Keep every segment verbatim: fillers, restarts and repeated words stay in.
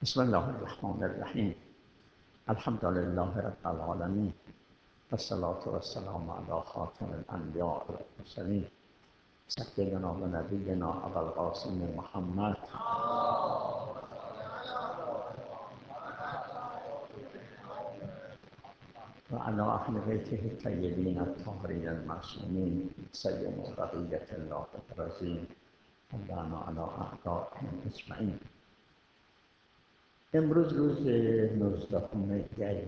بسم الله الرحمن الرحیم. الحمد لله رب العالمین و الصلاة و السلام علی خاتم الانبیاء و المرسلین سیدنا و نبینا ابوالقاسم محمد و علی اهل بیته الطیبین الطاهرین المعصومین سیما بقیة الله الرزین و لعنا علی اعدائهم اجمعین. امروز روز نوزدهم دی،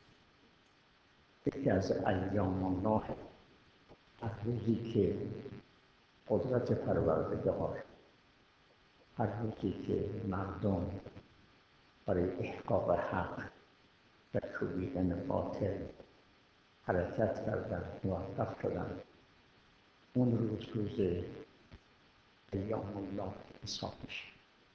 یکی از ایام الله، هر روزی که قدرت پروردگار، هر روزی که مردم برای احقاق حق و کوبیدن باطل حرکت کردن، موفق شدن، اون روز روز ایام الله حساب میشه.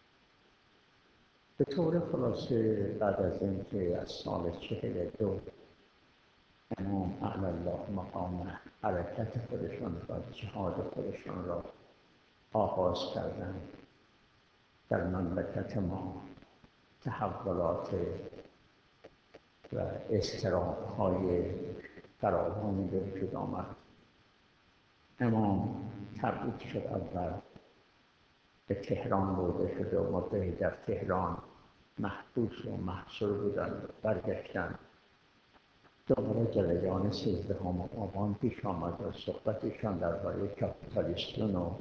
به طور خلاصه بعد از اینکه از سال چهل دو امام اعلی الله مقامه حرکت خودشان و جهاد خودشان را آغاز کردند، در مملکت ما تحولات و اضطراب‌های فراوانی به وجود آمد. امام تبعید شد، اول به تهران برده شد و مدتی در تهران محبوس و محصور بودند، برگشتند. دوباره جریان سیزدهم آبان پیش آمد و صحبتشان درباره کاپیتالیسم و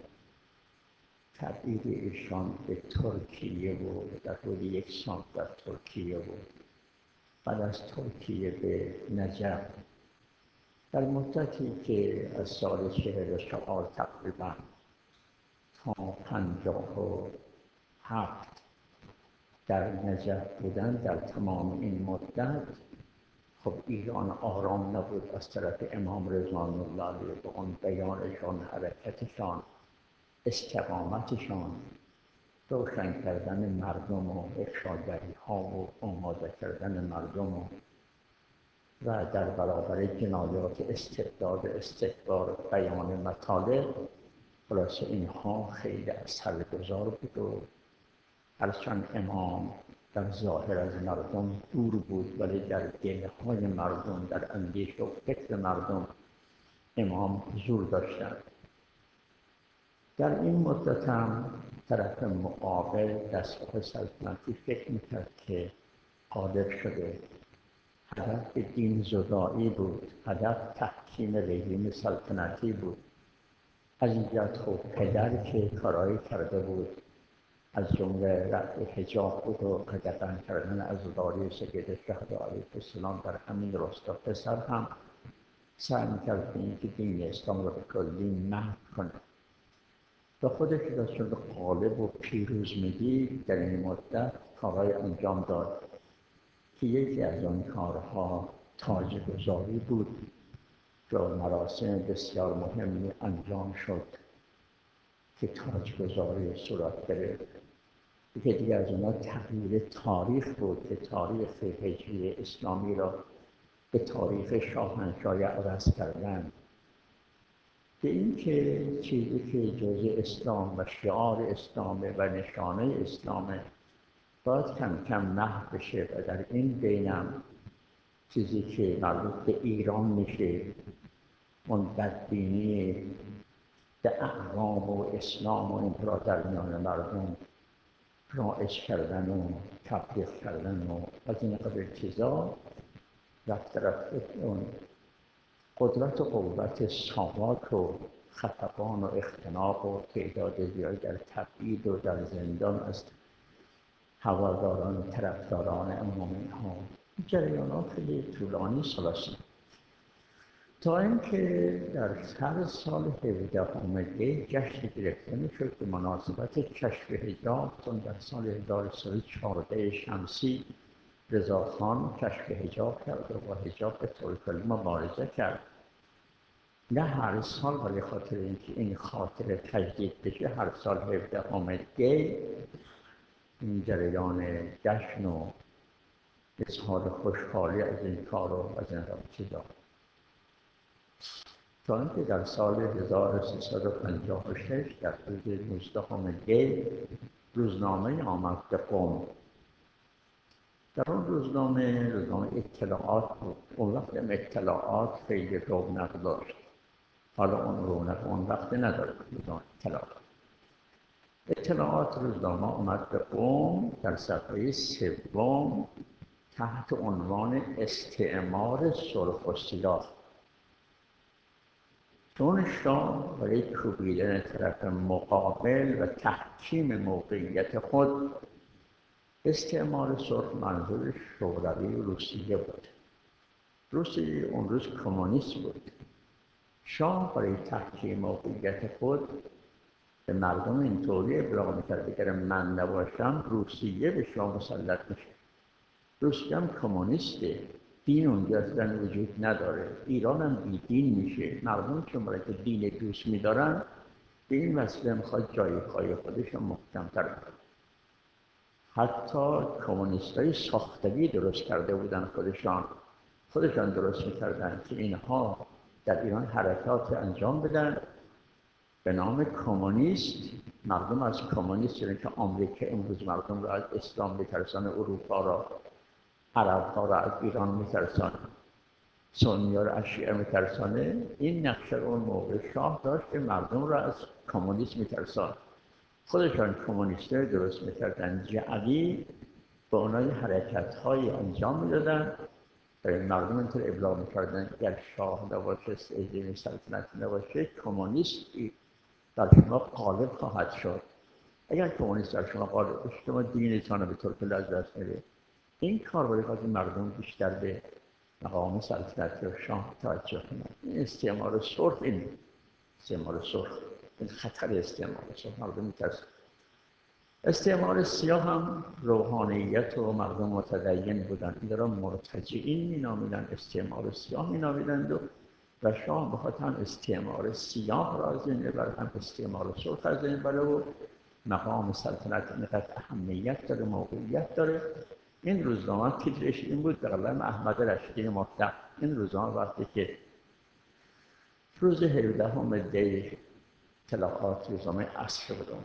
تبعید ایشان به ترکیه بود، در حدود یک سال در ترکیه بود، بعد از ترکیه به نجف. در مدتی که از سال چهل و چهار تقریبا تا پنجاه و هفت در نجف بودن، در تمام این مدت خب ایران آرام نبود. از طرف امام رضوان الله علیه به اون بیانشان، حرکتشان، استقامتشان، روشن کردن مردم و افشاگری ها و آماده کردن مردم و و در برابر جنایات استبداد، استکبار، بیان مطالب، خلاصه اینها خیلی اثرگذار بود و هرچند امام در ظاهر از مردم دور بود، ولی در دلهای مردم، در اندیشه و فکر مردم امام حضور داشتند. در این مدت هم طرف مقابل دستگاه سلطنتی فکر میکرد که قادر شده. هدف دین زدایی بود، هدف تحکیم رژیم سلطنتی بود. از این جهت خب پدر که کارایی کرده بود، از جمله رفع حجاب بود و قدغن کردن عزاداری سید شهدا علیه السلام در همین راستا، پسر هم سعی میکرد به اینکه دین اسلام را به کلی محو کنه و خودش را چون غالب و پیروز میدید در این مدت کارهای انجام داد که یکی از آن کارها تاجگذاری بود که مراسم بسیار مهمی انجام شد که تاجگذاری صورت گرفت. یکی دیگر از اونها تغییر تاریخ بود که تاریخ هجری اسلامی را به تاریخ شاهنشاهی عوض کردن. به این که چیزی که جزء اسلام و شعار اسلامه و نشانه اسلامه باید کم کم محو بشه و در این بینم چیزی که مربوط به ایران میشه، اون بدبینی به اقوام و اسلام و این را در میان مردم رایج کردن و تبلیغ کردن و از این قبیل چیزا، رفت رفت اون قدرت و قوت ساواک و خفقان و اختناق و تعداد زیادی در تبعید و در زندان از هواداران و طرفداران امام اینها، جریانات خیلی طولانی سلاسی تا اینکه در هر سال هفدهم دی جشن گرفته میشد به مناسبت کشف حجاب، چون در سال هزار و سیصد و چهارده شمسی رضاخان کشف حجاب کرد و با حجاب به طور کلی مبارزه کرد. نه هر سال، ولی خاطر اینکه این خاطر تجدید بشه، هر سال هفدهم دی این جریان جشن و اظهار خوشحالی از این کار و از این چیزا، تا اینکه در سال هزار و سیصد و پنجاه و شش در روز نوزدهم دی روزنامه آمد به قم در اون روزنامه روزنامه اطلاعات بود. اون وقت اطلاعات خیلی رونق داشت. حالا اون رونق اون وقت نداره روزنامه اطلاعات. اطلاعات روزنامه اومد به قم در صفحه سوم تحت عنوان استعمار سرخ و سیاه. چون شاه برای کوبیدن طرف مقابل و تحکیم موقعیت خود، استعمار سرخ منظور شوروی و روسیه بود. روسیه اون روز کمونیست بود. شاه برای تحکیم موقعیت خود به مردم اینطوری ابلاغ میکرد اگر من نباشم روسیه به شاه مسلط میشه. روسیه هم کمونیسته، دین اونجا اصلا وجود نداره. ایران هم بی دین میشه. مردم چون برای که دین دوست میدارن به این وسیله میخواد جای پای خودش رو محکم‌تر کنه. حتی کمونیستای ساختگی درست کرده بودن خودشان خودشان درست میکردن که اینها در ایران حرکات انجام بدن به نام کمونیست. مردم از کمونیست چون که آمریکا امروز مردم را از اسلام میترسانه، اروپا را، عرب ها را از ایران میترسانه، سنی ها را از شیعه میترسانه. این نقشه اون موقع شاه داشت که مردم را از کمونیست میترسان. خودشان کمونیست درست میکردن، جعلی به اونها حرکت های انجام میدادن، برای مردم اینطور ابلاغ میکردن اگر شاه نباشه، سیدین سلطنت نباشه، کمونیستی در شما غالب خواهد شد. اگر کمونیست در شما غالب بشه شما دینتان به طور کلی از دست میره. این کار برای خاطر مردم بیشتر به مقام سلطنت و شاه توجه کنند. این استعمار سرخ، این استعمار سرخ، این خطر استعمار سرخ، مردم میترسن. استعمار سیاه هم روحانیت و مردم متدین بودن، این را مرتجعین مینامیدن، استعمار سیاه مینامیدند. و و شاه بخاطر هم استعمار سیاه را از این بر هم استعمار سرخ از این بر و مقام سلطنت اینقدر اهمیت داره، موقعیت داره. این روزنامه تیترش این بود، به قلم احمد رشیدی مطلق. این روزنامه وقتی که روز هفدهم دی اطلاعات روزنامه عصر بود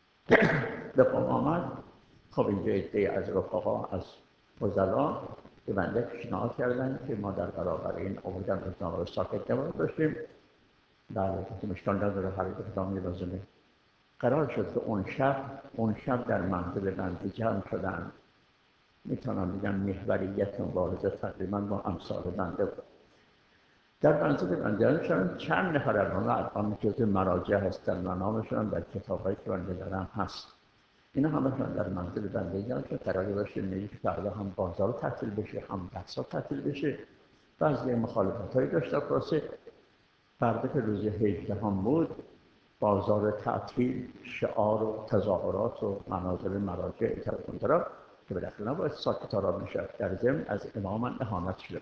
به قم آمد، خب اینجا عده‌ای از رفقا از وزرا به بنده پیشنهاد کردن که ما در برابر این عمودن روزنامه رو ساکت نباید باشیم. بله که مشکل نداره، هر اقدامی لازمه. قرار شد که اون شب اون شب در منزل بنده جمع شدن. میتونم بگم محوریت مبارزه تقریبا با امثال بنده بود. در منزل بنده شدن چند نفر الان الان جزء مراجع هستن و نامشون در کتابایی که بنده دارم هست. اینا همشون در منزل بنده جمع شد. قراری باشه نیش فردا هم بازار تعطیل بشه، هم درس‌ها تعطیل بشه. بعضی مخالفت‌هایی داشت. خلاصه فردا که روز هجدهم بود، بازار تعطیل، شعار و تظاهرات و مناظر مراجع تلفن طرف که بالاخره نباید ساکت را میشد. در ضمن از امام اهانت شد.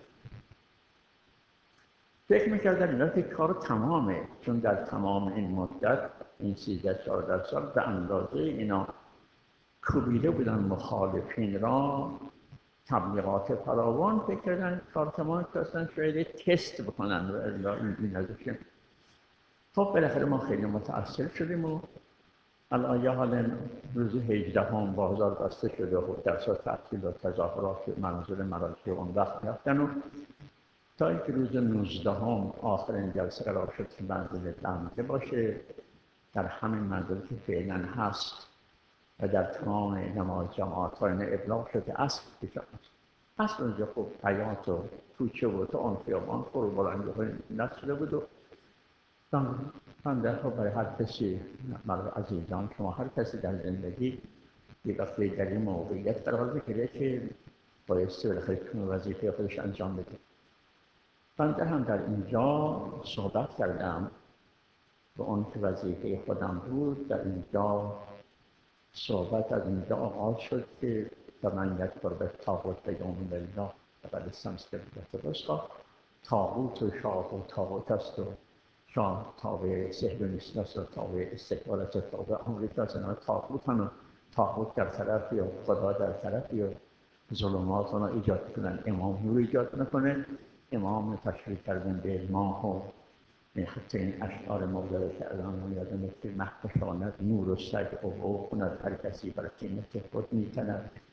فکر میکردن اینا که کار تمامه، چون در تمام این مدت این سیزده چهارده سال به اندازه اینا کوبیده بودن مخالفین را، تبلیغات فراوان. فکر کردن کار تمام کردن، شاید تست بکنن و الا این ازشون. خب بالاخره ما خیلی متأثر شدیم و الان یه حال روز هجدهم بازار بسته شده و درس‌ها تعطیل و تظاهرات و مناظر مراجع اون وقت رفتن و تا اینکه روز نوزدهم آخرین جلسه قرار شد که منزل بنده باشه در همین منزل که فعلا هست و در تمام نماز جماعت ها اینه ابلاغ شد که اصل پیش آمد. اصل اونجا خب حیات و کوچه و تا آن خیابان پر و بلندی های نشده بود و بنده خب برای هر کسی، مرد عزیزان شما هر کسی در زندگی یه وقتی در این موقعیت قرار بگیره که بایستی بالاخره وظیفه خودش انجام بده. بنده هم در اینجا صحبت کردم به اون که وظیفه خودم بود. در اینجا صحبت از اینجا آغاز شد که به من یک بار به تاغوت بگم الله و بعد سمسکر بسخوا. تاغوت و شاه و تاغوت است و شاه تابع صهیونیست است و تابع استقلال است و تابع آمریکا است. اینا تاغوت هم تاغوت در طرفی و خدا در طرفی و ظلمات اونا ایجاد کنن، امام نور ایجاد نکنه. امام تشریح کردن به ماه و حتی این اشعار مولانا که الان میادم که محبشاند نور و سگ او او کند هر کسی بر کینت خود میتند.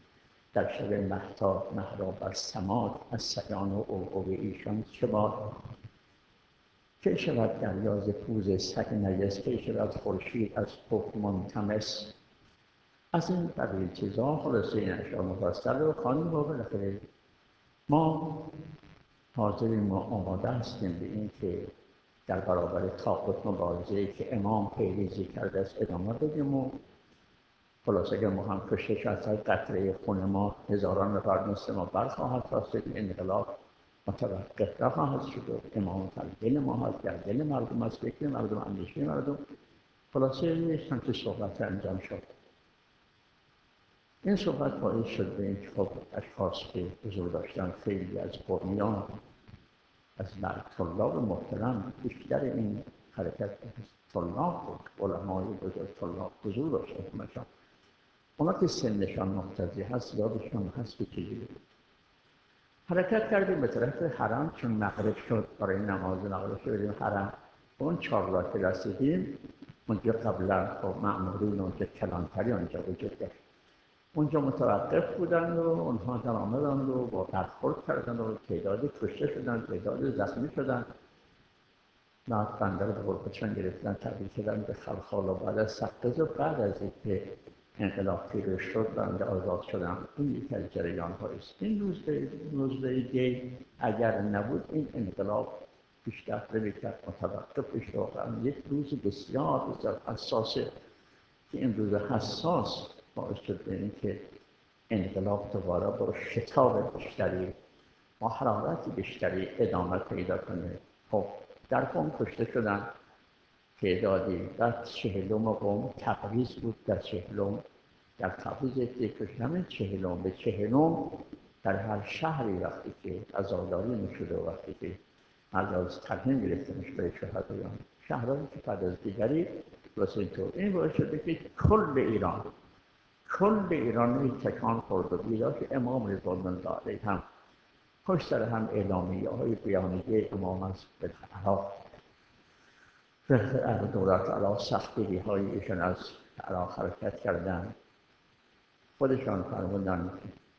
در شب مهتاب مهراب بر سماع از سیان و عوعو ایشان چه باد. کی شود دریا ز پوز سگ نجس، کی شود خورشید از حکم منطمس. از این قبیل چیزها خلاصه این اشعار مفصل رو خواندیم و بالاخره ما حاضریم و آماده هستیم به این که در برابر طاغوت مبارزه‌ای که امام پیریزی کرده است ادامه بدیم و خلاصه اگر ما هم کشته شد از قطره خون ما هزاران نفر مثل ما برخواهد خواست، انقلاب متوقف نخواهد شد و امام در دل ما هست، در دل مردم است، فکر مردم، اندیشه مردم. خلاصه همچه صحبت انجام شد. این صحبت باعث شد به این که خب اشخاص که حضور داشتن خیلی از قرمیان از طلاب محترم بیشتر این حرکت طلاب بود، علمای بزرگ طلاب حضور داشتن همشان. اونا که سنشان مقتضی هست یادشان هست که چیزی حرکت کردیم به طرف حرم، چون مغرب شد برای نماز مغرب شدیم حرم. اون چهار راه که رسیدیم اونجا قبلا خب مأمورین اونجا کلانتری اونجا وجود داشت، اونجا متوقف بودند و اونها در آمدند و با برخورد کردند و تعدادی کشته شدند، تعدادی زخمی شدند. بعد بنده رو به غرفتشان گرفتن، تبدیل کردن به خلخال و بعد از سقز و بعد از اینکه انقلاب پیروز شد بنده آزاد شدم. این یک از جریان هاییست. این روزه روزه دی اگر نبود این انقلاب پیشرفت نمی‌کرد، متوقف می‌شد. واقعا یک روز بسیار بسیار حساسه که این روز حساس باعث شد به اینکه انقلاب دوباره با شتاب بیشتری و حرارت بیشتری ادامه پیدا کنه. خب در قم کشته شدن تعدادی. بعد چهلم قم تبریز بود، در چهلم در تبریز یک کشته، همین چهلم به چهلم در هر شهری وقتی که عزاداری میشده و وقتی که از ترهیم گرفته میشه برای شهدایان، شهرهایی که بعد از دیگری واسه اینطور این باعث شده که کل ایران کل ایران تکان خورد و بیدار که امام رضوان الله علیه هم پشت سر هم اعلامیه های بیانیه امام از به عراق به دولت عراق سختگیری های ایشان از عراق حرکت کردن. خودشان فرمودن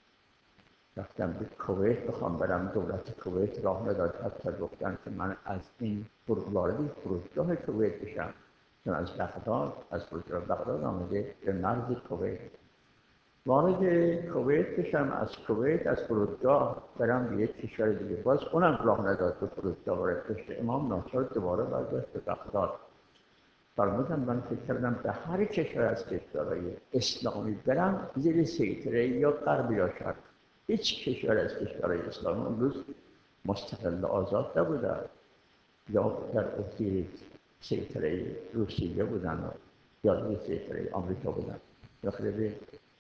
رفتم به کویت بخوام برم، دولت کویت راه نداد، حتی گفتن که من از این وارد فرودگاه کویت بشم، چون از بغداد از فرودگاه بغداد آمده به مرز کویت وارد کویت بشم، از کویت از فرودگاه برم به یک کشور دیگه، باز اونم راه نداد به فرودگاه وارد بشه. امام ناچار دوباره برگشت به بغداد. فرمودن من فکر کردم به هر کشور از کشورهای اسلامی برم زیر سیطره یا غرب یا شرق. هیچ کشور از کشورهای اسلامی اون روز مستقل آزاد نبودن، یا در زیر سیطره روسیه بودن یا زیر سیطره آمریکا بودن. داخل به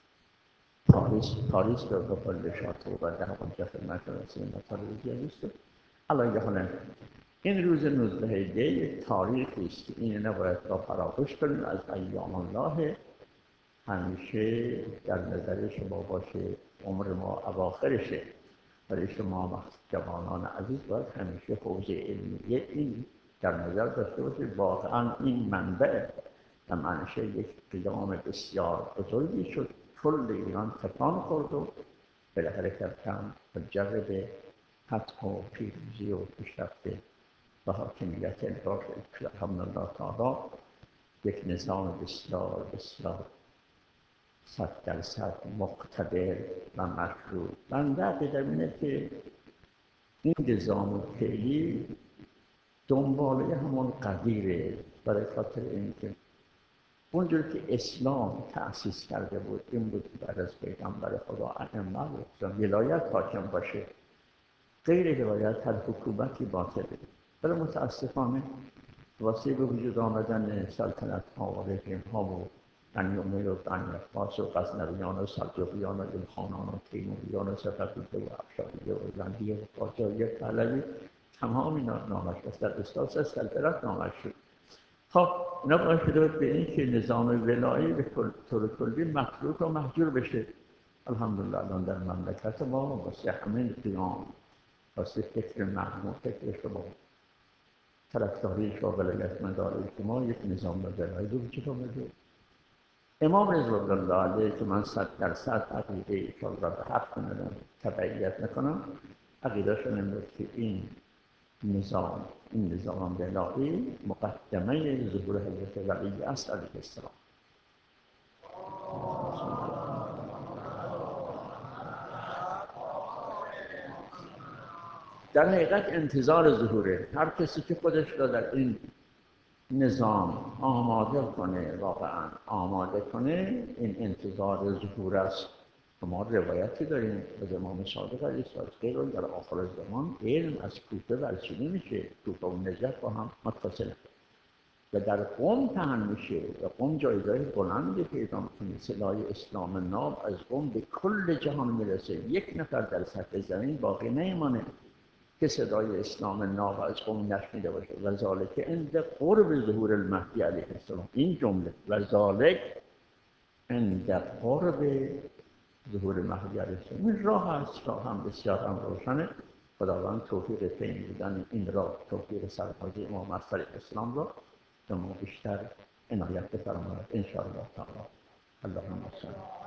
پاریس پاریس رو به کل شاتو و در اونجا خدمت رسیم و تلویزیون نیست. الان یه این روز نوزده دی یک تاریخی است که این نباید را فراموش کنیم، از ایام الله همیشه در نظر شما باشه. عمر ما اواخرشه، برای شما جوانان عزیز باید همیشه حوزه علمیه این در نظر داشته باشید. واقعا این منبع و منشه یک قیام بسیار بزرگی شد، کل ایران تکان خورد و بالاخره کردن و جرب فتح و پیروزی و پیشرفت و حاکمیت الهی الحمدلله تعالی یک نظام بسیار بسیار صد درصد مقتدر و مشروع. من عقیدم اینه که این نظام فعلی دنباله همون قدیره، برای خاطر اینکه اونجور که اسلام تأسیس کرده بود این بود که بعد از پیغمبر خدا ائمه گفتن ولایت حاکم باشه، غیر ولایت هر حکومتی باطله. ولی متاسفانه واسه به وجود آمدن سلطنت ها و رژیم ها و بنی امیه و بنی عباس و غزنویان و سلجوقیان و ایلخانان و تیموریان و صفویه و افشاریه و زندیه و قاجاریه پهلوی، تمام اینا نامش است، در اساس سلطنت نامش شد. خب اینا باعث شده بود به این که نظام ولایی به طور کلی متروک و محجور بشه. الحمدلله الان در مملکت ما واسه همین قیام، واسه فکر محمود، فکر شما، طرفداری و ولایت مداری شما، یک نظام ولایی رو وجود آمده امام رضا الله علیه که من صد درصد عقیده ایشان را به حق ندارم تبعیت نکنم، عقیدهشون این بود که این نظام این نظام بلایی مقدمه ظهور حضرت ولی عصر علیه السلام. در حقیقت انتظار ظهوره. هر کسی که خودش را در این نظام آماده کنه، واقعا آماده کنه، این انتظار ظهور است. ما روایتی داریم از امام صادق علیه السلام در آخر زمان علم از کوفه ورسیده میشه، کوفه و نجف با هم متصل و در قم پهن میشه و قم جایگاه بلندی پیدا میکنه. صدای اسلام ناب از قم به کل جهان میرسه. یک نفر در سطح زمین باقی نمیمانه که صدای اسلام ناب از قم نشنیده باشه. و ذالک عند قرب ظهور المهدی علیه السلام. این جمله و ذالک عند قرب ظهور مهدی علیه السلام این راه است. راه هم بسیار هم روشنه. خداوند توفیق پی بودن این راه، توفیق سرپازی امام علیه السلام را به ما بیشتر عنایت بفرماید ان شاء الله تعالی. اللهم صل.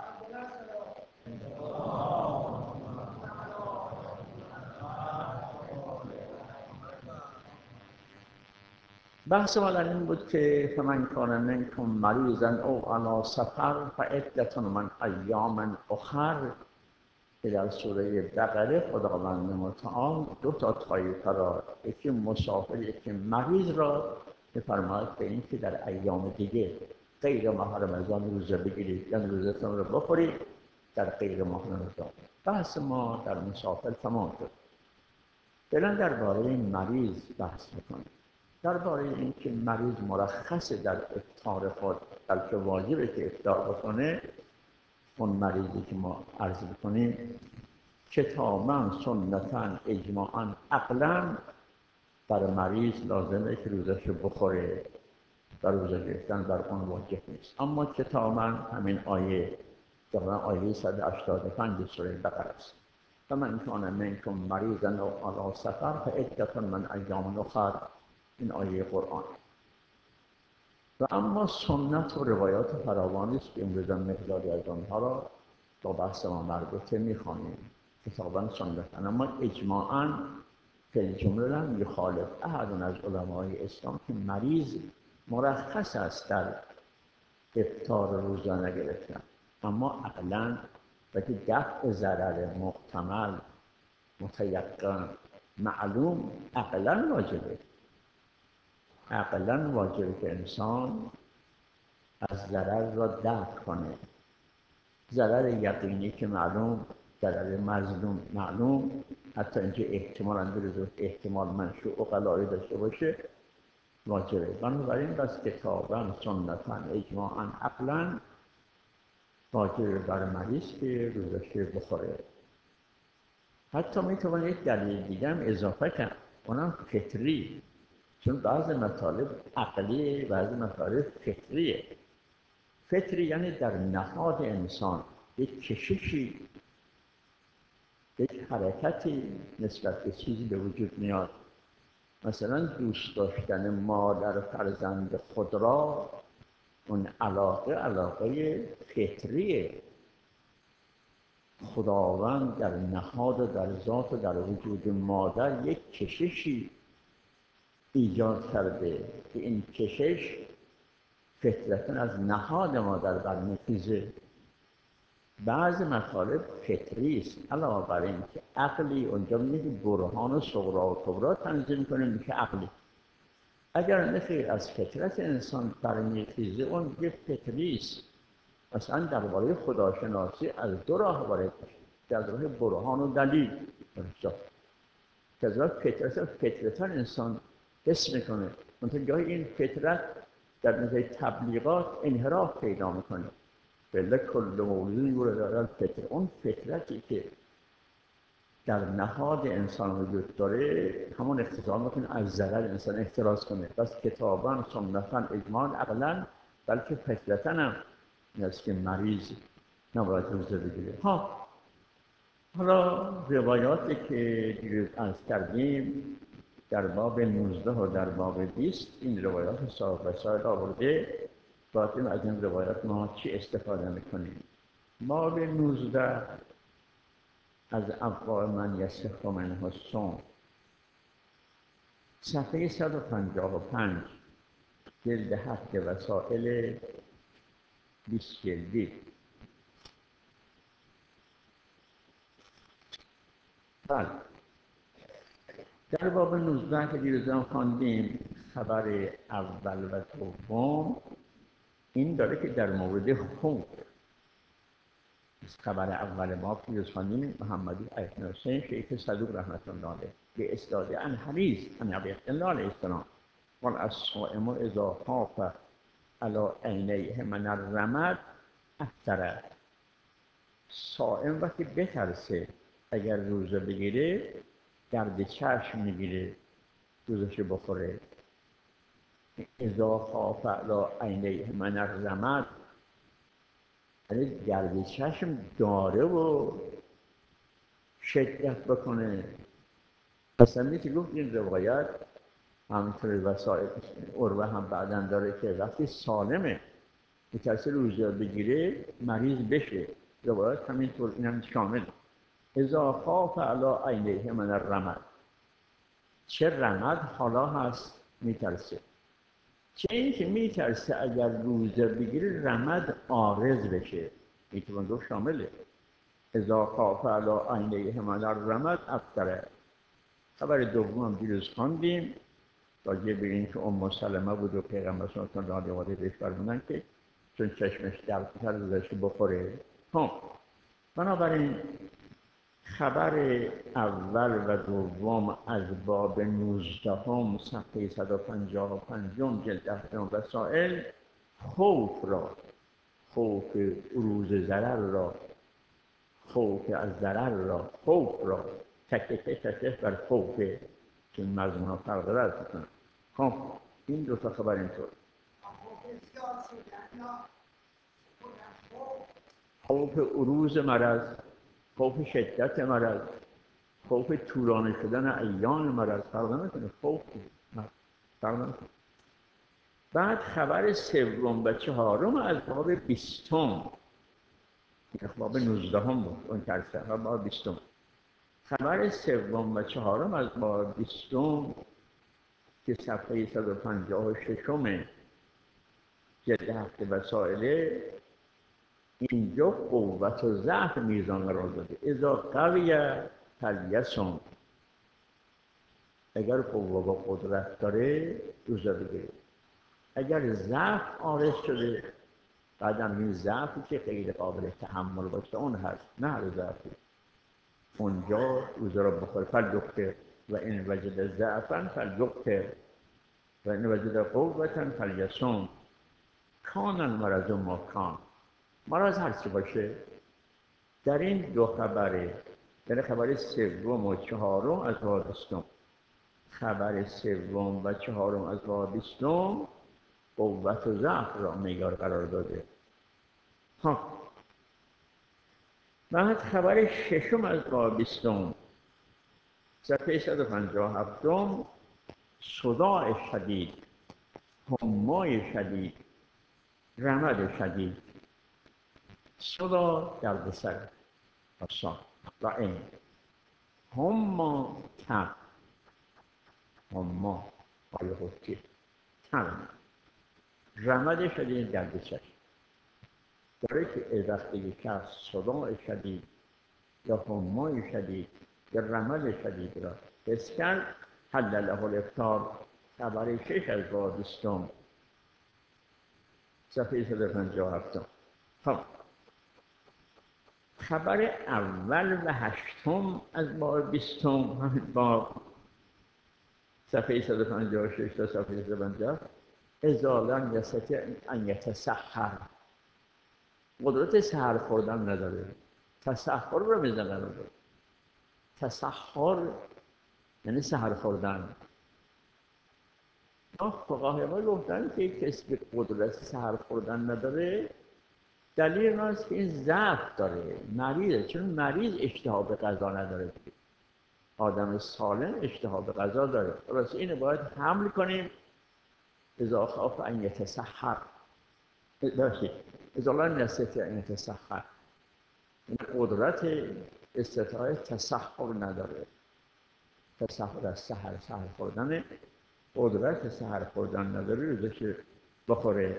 بحث ما در این بود که فمن کان منکم مریضا او علی سفر فعدة من ایام اخر، که در سوره بقره خداوند متعال دو تا طایفه را، یکی مسافر یکی مریض را می‌فرماید به این که در ایام دیگه غیر ماه رمضان روزه بگیرید، یعنی روزتون رو بخورید در غیر ماه رمضان. بحث ما در مسافر تمام شد. فعلا درباره مریض بحث می‌کنیم. درباره اینکه مریض مرخص در افطار خود، بلکه واجبه که افطار بکنه، اون مریضی که ما عرض بکنیم کتاباً سنتاً اجماعاً عقلاً برای مریض لازمه که روزش رو بخوره و روزه گرفتن بر اون واجب نیست. اما کتاباً همین آیه دقیقاً آیه صد و هشتاد و پنج سوره بقره است. فمن کان منکم مریضاً او علی سفر فعدة من ایام اخر، این آیه قرآن. و اما سنت و روایات فراوانی است که امروز مقداری از آنها را با بحث ما مربوطه می‌خوانیم کتاباً سنتاً، اما اجماعاً فی الجمله لم یخالف احد از علمای اسلام که مریض مرخص است در افطار روزه نگرفتن، اما عقلاً و که دفع ضرر محتمل متیقن معلوم عقلاً واجبه. عقلاً واجبه که انسان از ضرر را دفع کنه. ضرر یقینی که معلوم، ضرر مظلوم معلوم، حتی اینکه احتمال اندازه احتمال منشوع و غلایی داشته باشه واجبه. بنابراین بس کتاباً سنتاً اجماعاً عقلاً واجبه بر مریض که روزش بخوره. حتی میتوان یک دلیل دیگه هم اضافه کرد، اونم فطری، چون بعض مطالب عقلیه، بعض مطالب فطریه. فطری یعنی در نهاد انسان یک کششی، یک حرکتی نسبت به چیزی به وجود میاد. مثلا دوست داشتن مادر فرزند خود را، اون علاقه علاقه فطریه. خداوند در نهاد و در ذات و در وجود مادر یک کششی ایجاد کرده که این کشش فطرتاً از نهاد مادر برمیخیزه. بعض مطالب فطری است، علاوه بر این که عقلی اونجا میگه برهان و صغرا و کبرا تنظیم کنه میشه عقلی. اگر نخیر از فطرت انسان برمیخیزه اون یه فطری است. مثلا درباره خداشناسی از دو راه وارد میشه، در راه برهان و دلیل، در راه فطرت فطرتاً انسان حس میکنه. منتها جای این فطرت در نظر تبلیغات انحراف پیدا میکنه. بله کل مولودی رو دارن فطر، اون فطرتی که در نهاد انسان وجود داره همون اقتضا میکنه از ضرر انسان احتراز کنه. بس کتاباً سنتاً اجماعاً عقلاً بلکه فطرتاً هم این است که مریض نباید روزه بگیره. ها حالا روایاتی که دیروز عرض کردیم در باب نوزده و در باب بیست این روایات صاحب وسائل آورده باید از این روایت ما چی استفاده میکنیم؟ باب نوزده از ابواب من یصح منه الصوم، صفحه صد و پنجاه و پنج، جلد هفت وسائل، بیست جلدی. بله، در باب نوزده که دیروزم خواندیم، خبر اول و دوم این داره که در مورد خوف. خبر اول ما پیروز خواندیم محمدی ابن حسین شیخ صدوق رحمت الله علیه به اسناد عن حریص عن ابی الله علیه السلام قال الصائم اذا خاف علی عینیه من الرمد افطر. صائم وقتی بترسه اگر روزه بگیره درد چشم میگیره روزش بخوره. اذا خاف علی عینیه من الرمد، یعنی درد چشم داره و شدت بکنه. اصلا میشه گفت این روایت همینطور وسائل عروه هم بعداً داره که وقتی سالمه میترسه روزه بگیره مریض بشه. روایت همینطور این هم شامل. اذا خاف علی عینیه من الرمد، چه رمد حالا هست میترسه، چه اینکه میترسه اگر روزه بگیره رمد عارض بشه، میتونه گفت شامله. اذا خاف علی عینیه من الرمد افطر. خبر دوم دیروز خواندیم راجع به این که ام سلمه بود و پیغمبر صلی الله علیه و آله بهش فرمودن که چون چشمش درد کرد روزش بخوره. ها، بنابراین خبر اول و دوم از باب نوزدهم صفحه صد و پنجاه و پنج جلد هفتم وسائل خوف را، خوف عروض ضرر را، خوف از ضرر را، خوف را تک تک تک بر خوف که مضمون ها فرق دارد کنن. خب این دو تا خبر اینطور. خوف عروض مرض، خوف شدت مرض، خوف طولانی شدن ایام مرض، فرق نمیکنه. خوف فرق نمیکنه. بعد خبر سوم و چهارم از باب بیستم، باب نوزدهم بود اون ترسه باب بیستم. خبر سوم و چهارم از باب بیستم که صفحه صد و پنجاه و ششم جلد هفت وسائل، اینجا قوت و ضعف میزان قرار داده. اذا قوی فلیصم، اگر قوه و قدرت داره روزه بگیره. اگر ضعف عارض شده بعدم این ضعفی که غیر قابل تحمل باشه اون هست، نه هر ضعفی اونجا روزه را بخوره. فلیفطر و این وجد ضعفا فلیفطر و این وجد قوة فلیصم. کان المرض ما کان، مرض هر چی باشه. در این دو خبره، در خبر سوم و چهارم از باب بیستم، خبر سوم و چهارم از باب بیستم قوت و ضعف را معیار قرار داده. ها، بعد خبر ششم از باب بیستم صفحه صد و پنجاه و هفتم، صداع شدید، حمای شدید، رمد شدید. صداع دردسر اصلا و این حما تب، حما آیا حتی تب، رمد شدید دردسر داره که وقتی یک شخص صداع شدید یا حمای شدید یا رمد شدید را حس کرد حل له الافطار. خبر شش از باب بیستم صفحه صد و پنجاه و هفت. خب خبر اول و هشتم از باب بیستم همین باب صفحه صد و پنجاه و شش تا صفحه صد و پنجاه، اذا لم یستطع ان یتسحر، قدرت سحر خوردن نداره، تسحر رو میزنه نداره. تسحر یعنی سحر خوردن. فقهای ما گفتن که کسی که قدرت سحر خوردن نداره دلیل است که این ضعف داره، مریضه. چون مریض اشتها به غذا نداره، آدم سالم اشتها به غذا داره. واسه اینو باید حمل کنیم اذا خاف ان یتسحر. باشید ازالا نستطیع این تسخر، این قدرت استطاعه تسخر نداره. تسخر از سحر سحر خوردن، قدرت سحر خوردن نداره. روزه که بخوره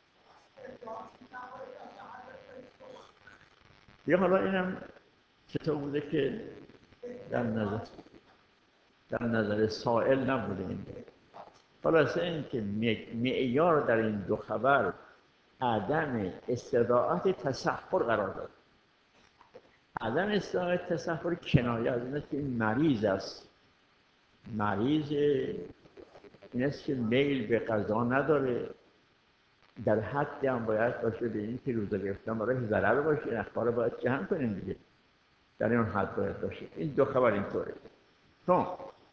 یه حالا اینم چطور بوده که در نظر در نظر سائل نبوده این. خلاصه این که معیار در این دو خبر عدم استطاعت تسخر قرار داد. عدم استطاعت تسخر کنایه از این است که این مریض است. مریض این است که میل به غذا نداره، در حدی هم باید باشه به این که روزه گرفتن برای ضرر باشه، این اخبار باید جمع کنیم دیگه، در این حد باید باشه. این دو خبر اینطوره. خب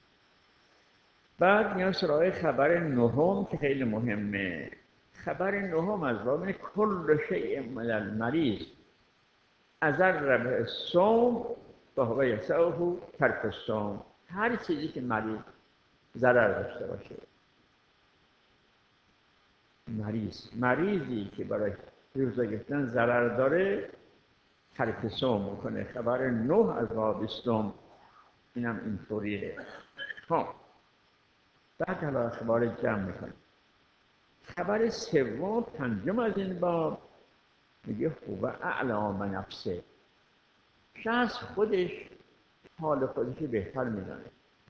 بعد میان سراغ خبر نهم که خیلی مهمه. خبر نهم از باب کل شیء من المریض اضر به الصوم فهو یسعه ترک الصوم. هر چیزی که مریض ضرر داشته باشه، مریض مریضی که برای روزه گرفتن ضرر داره ترک صوم میکنه. خبر نه از باب بیستم اینم اینطوریه. خب بعد حالا اخبار جمع میکنه. خبر سوم پنجم از این باب میگه هو اعلم نفسه. شخص خودش حال خودش بهتر میدانه.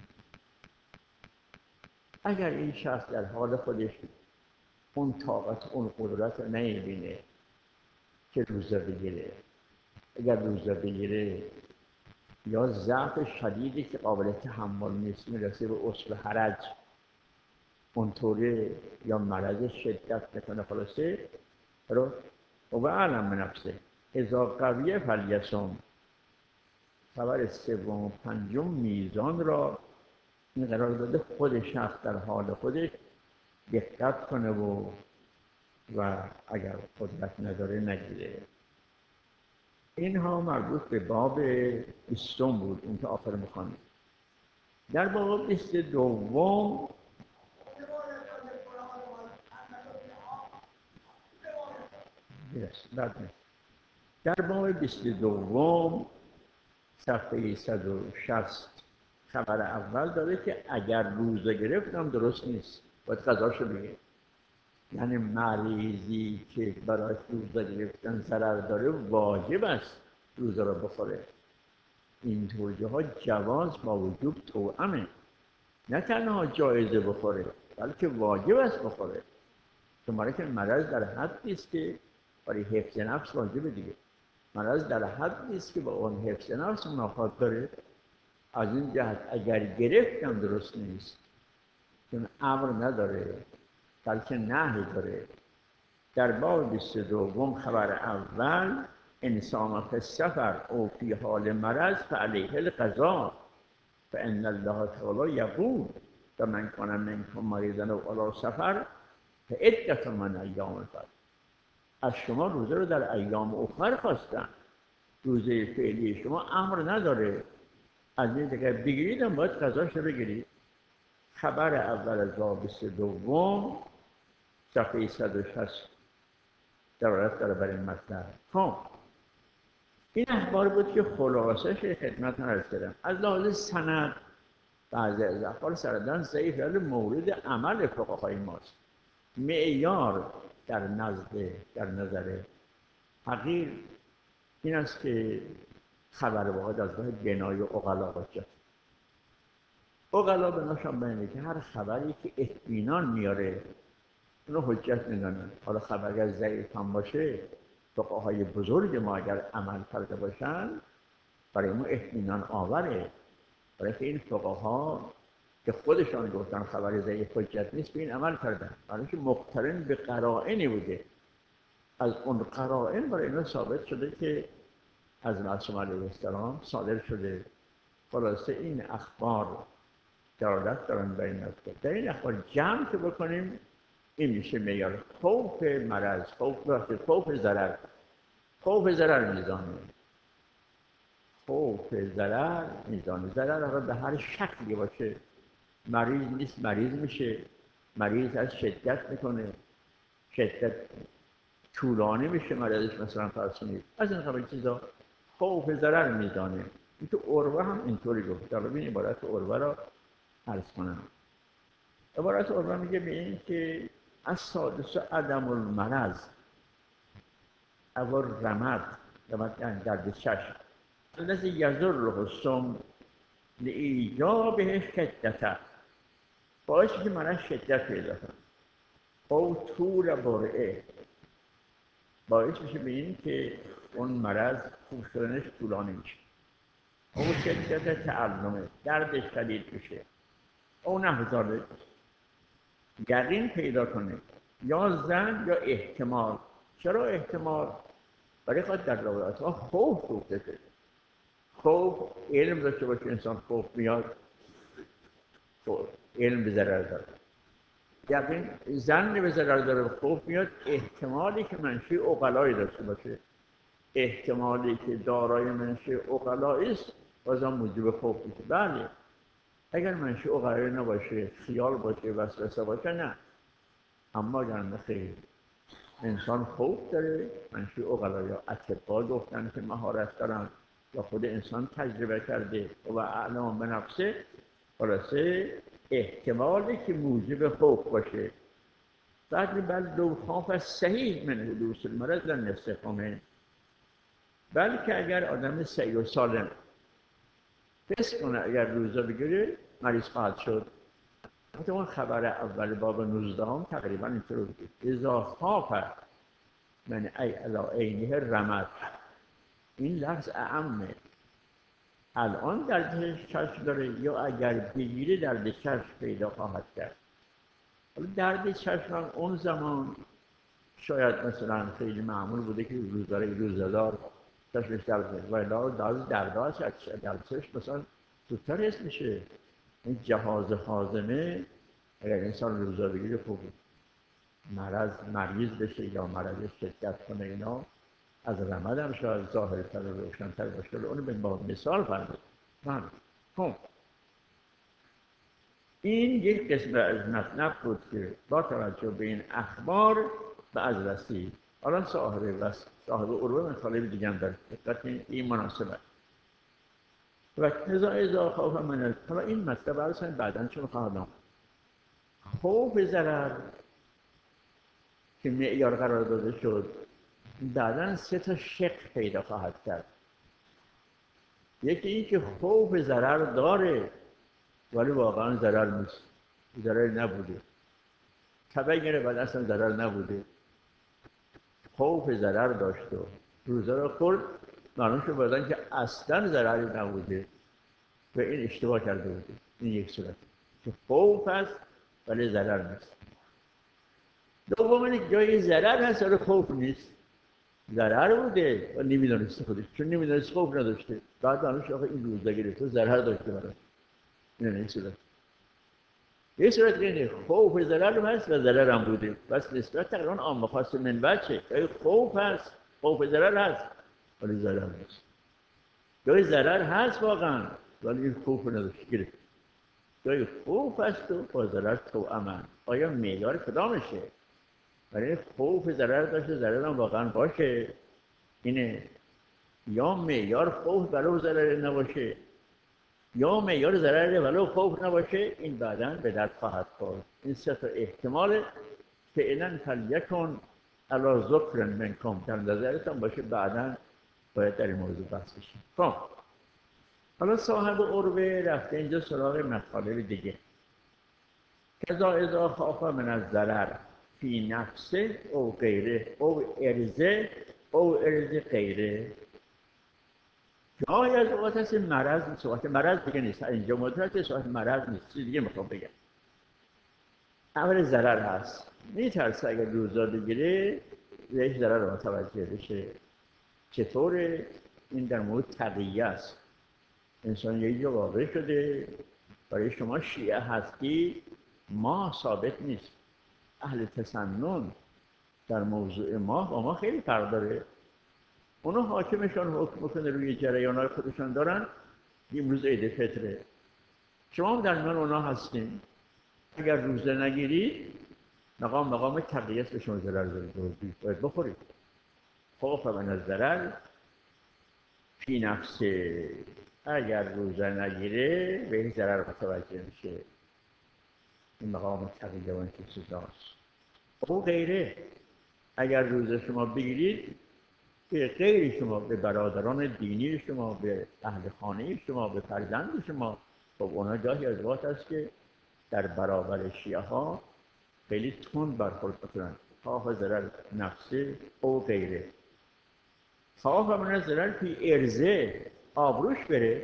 اگر این شخص در حال خودش اون طاقت اون قدرت رو نمیبینه که روزه بگیره، اگر روزه بگیره یا ضعف شدیدی که قابل تحمل نیست میرسه به اصل حرج اونطوره، یا مرض شدت میکنه، خلاصه رو و اعلم نفسه اذا قویه فلیصم. خبر سوم و پنجم میزان را این قرار داده خود شخص در حال خودش دقت کنه و و اگر قدرت نداره نگیره. اینها مربوط به باب بیستم بود، اون که آخر میخوانیم. در باب بیست دوم در باب بیست دوم صفحه صد و شصت خبر اول داره که اگر روزه گرفتم درست نیست، باید قضاشو بگه. یعنی مریضی که برای روزه گرفتن ضرر داره واجب است روزه را بخوره. اینطور جاها جواز با وجوب توأمه، نه تنها جایزه بخوره بلکه واجب است بخوره، چون برای که مرض در حد نیست که برای حفظ نفس واجبه دیگه. مرض در حد نیست که با اون حفظ نفس منافات داره. از این جهت اگر گرفتم درست نیست، چون امر نداره بلکه نهی داره. در باب بیست و دوم خبر اول انسان فی السفر او فی حال مرض فعلیه القضاء فان الله تعالی یقول فمن کان منکم مریضا او علی سفر فعدة من ایام اخر. از شما روزه رو در ایام اخر خواستن، روزه فعلی شما امر نداره. از این دیگه بگیرید هم باید قضاش رو بگیرید. خبر اول از باب بیست و دوم صفحه صد و شصت دلالت داره بر این مطلب. خب این اخبار بود که خلاصش خدمتتون عرض کردم. از لحاظ سند بعضی از اخبار سندن ضعیف، ولی مورد عمل فقهای ماست. معیار در نزد در نظر حقیر این است که خبر واحد از راه بنای عقلا باشه. عقلا بناشون بینه که هر خبری که اطمینان میاره اونو حجت میدونن. حالا خبر اگر ضعیف هم باشه، فقهای بزرگ ما اگر عمل کرده باشن برای ما اطمینان آوره، برای که این فقها که خودشان گفتن خبر ضعیف حجت نیست به این عمل کردن، برای که مقترن به قرائنی بوده. از اون قرائن برای اینا ثابت شده که از معصوم علیه السلام صادر شده. خلاصه این اخبار دلالت دارن بر این نکته. در این اخبار جمع که بکنیم این میشه معیار. خوف مرض، خوف خوف ضرر، خوف ضرر میزانه، خوف ضرر میزانه. ضرر اگر به هر شکلی باشه، مریض نیست مریض میشه، مریض از شدت میکنه، شدت طولانی میشه مرضش، مثلا فرض کنید از این قبیل چیزا خوف ضرر میدانه. این تو عروه هم اینطوری گفت. حالا ببین عبارت عروه را عرض کنم. عبارت عروه میگه به این که از سادس عدم المرض او رمد رمد یعنی درد چشم الذی یضره السم لایجابه شدته، باعث که مرض شدت پیدا کنه. او طول برعه، باعث میشه به این که اون مرض خوب شدنش طولانی میشه. او شدت تعلمه، دردش شدید میشه. او نهزاره یقین پیدا کنه، یا زن یا احتمال. چرا احتمال؟ برای خواهد در روایات ها خوف گفته شده. خوف علم داشته باشه انسان خوف میاد، علم به ضرر داره. یقین زن به ضرر داره، خوف میاد. احتمالی که منشأ عقلایی داشته باشه، احتمالی که دارای منشأ عقلایی است، بازم موجب خوف میشه. بله اگر منشأ عقلایی نباشه، خیال باشه، وسوسه باشه، نه. اما اگر نخیر انسان خوف داره، منشأ عقلایی ها اطباء گفتن که مهارت دارن یا خود انسان تجربه کرده و اعلام به نفسه، خلاصه احتمالی که موجب خوف باشه. بعد بل لو خاف صحیح من حدوث المرض لن یستقامه، بلکه اگر آدم صحیح و سالم حس کنه اگر روزا بگیره مریض خواهد شد. حتی اون خبر اول باب نوزده هم تقریبا اینطور بود. اذا خاف من ای علی عینه رمد، این لفظ اعمه. الان درد چشم داره یا اگر بگیره درد چشم پیدا خواهد کرد. حالا درد چشم هم اون زمان شاید مثلا خیلی معمول بوده که روزدار روزدار چشمش درد کنه و الا درد دردا هست درد چشم مثلا زودتر حس میشه. این جهاز هاضمه اگر انسان روزدار بگیره خوب مرض مریض بشه یا مرض شدت کنه، اینا از رمد هم شاید ظاهرتر و روشنتر باشه. اونو به با مثال فرمود. من خب این یک قسم از مطلب بود که با توجه به این اخبار به از رسید. الان صاحب وس صاحب عروه مطالب دیگه هم داره. دقت این مناسبت و کذا اذا خاف من، حالا این مطلب اصلا بعداً چون خواهم خوف ضرر که معیار قرار داده شد، بعداً سه تا شق پیدا خواهد کرد. یکی این که خوف ضرر داره ولی واقعا ضرر نیست، ضرر نبوده. تبیین بعد اصلا ضرر نبوده، خوف ضرر داشت و روزه را خورد، معلوم شد بعداً که اصلا ضرری نبوده و این اشتباه کرده بوده. این یک صورت که خوف هست ولی ضرر نیست. دوم اینه جای ضرر هست ولی خوف نیست، ضرر بوده و نمیدونسته خودش، چون نمیدونسته خوف نداشته. بعد معلوم شد این روزه گرفته ضرر داشته برای این این صورت. یه صورت اینه خوف ضرر هست و ضرر هم بوده، بس نسبت تقریبا عام خاص من بچه. جای خوف هست، خوف ضرر هست ولی ضرر نیست. جای ضرر هست واقعا ولی این خوف نداشته گرفت. جای خوف هست و با ضرر توأمن. آیا معیار کدامشه؟ برای خوف ضرر داشته ضرر هم واقعا باشه، اینه. یا معیار خوف برای ضرر نباشه، یا معیار ضرر ولو خوف نباشه، این بعداً به درد خواهد خورد. این سه تا احتمال فعلاً فلیکن علی ذکر منکم در نظرتان باشه، بعداً باید در این موضوع بحث بشه. خب حالا صاحب عروه رفته اینجا سراغ مطالب دیگه. کذا اذا خاف من الضرر فی نفسه او غیره او ارزه او ارزه غیره. جای از اوقات هست مرض نیست، صحبت مرض دیگه نیست اینجا، مدرک صحبت مرض نیست، چیز دیگه میخوام بگم. اول ضرر هست، میترسه اگر روزا بگیره یک ضرر رو متوجه بشه. چطوره؟ این در مورد تقیه است. انسان یک جا واقع شده، برای شما شیعه هستی ما ثابت نیست. اهل تسنن در موضوع ما با ما خیلی فرق داره. اونا حاکمشان حکم کنه روی جریانات خودشان دارن. امروز عید فطره، شما هم در میان اونا هستین. اگر روزه نگیرید مقام مقام تقیه به شما ضرر دارید باید بخورید. خوف من از ضرر فی نفسه، اگر روزه نگیره به این ضرر متوجه میشه. این مقام تقیه و انتظاست. او غیره، اگر روزه شما بگیرید به غیر شما، به برادران دینی شما، به اهل خانه شما، به فرزند شما، خب اونا گاهی از وقت است که در برابر شیعه ها خیلی تند برخورد میکنن. خواه ضرر نفسه او غیره، خواه من ضرر فی ارزه، آبروش بره.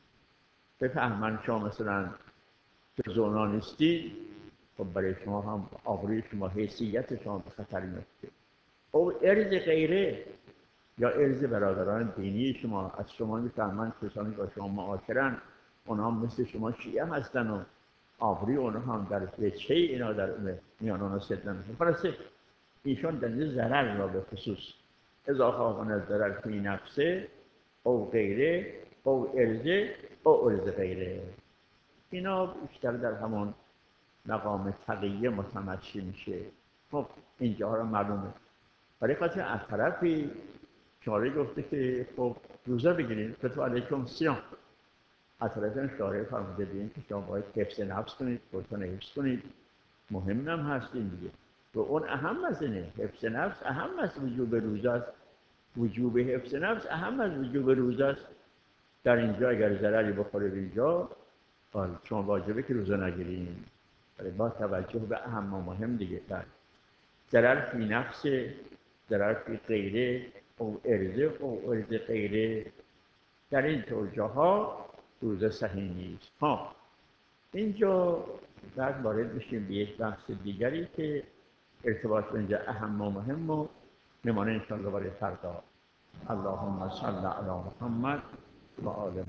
بفهمن شما مثلا که زونا نیستید، خب برای شما هم آبروی شما، حیثیت شما به خطر میفته. او ارز غیره، یا ارز برادران دینی شما، از شما میفهمن کسانی با شما معاشرن اونا هم مثل شما شیعه هستن و آبروی اونا هم در وجهه اینا در میان اونا ستن میشه. خلاصه ایشان در این ضرر را به خصوص اضافه آن از ضرر فی نفسه او غیره او ارزه او ارز غیره، اینا بیشتر در همون مقام تقیه متمشی میشه. خب اینجا را معلومه. برای خاطر از طرفی شارع گفته که خب روزه بگیرید، کتب علیکم صیام. از طرف شارع فرموده بین که شما باید حفظ نفس کنید، خودتون حفظ کنید، مهم هم هست این دیگه. و اون اهم از اینه، حفظ نفس اهم از وجوب روزه است. وجوب حفظ نفس اهم از وجوب روزه است. در اینجا اگر ضرری بخوره به اینجا، شما واجبه که روزه نگیرید. برای با توجه به اهم و مهم دیگه. ضرر فی نفس، ضرر فی غیره او ارزه او ارزه غیره، در این توجه ها روزه صحیح نیست. ها اینجا بعد وارد بشیم به یک بحث دیگری که ارتباط به اینجا اهم و مهم و میمانه انشاءالله برای فردا. اللهم صل علی محمد و آل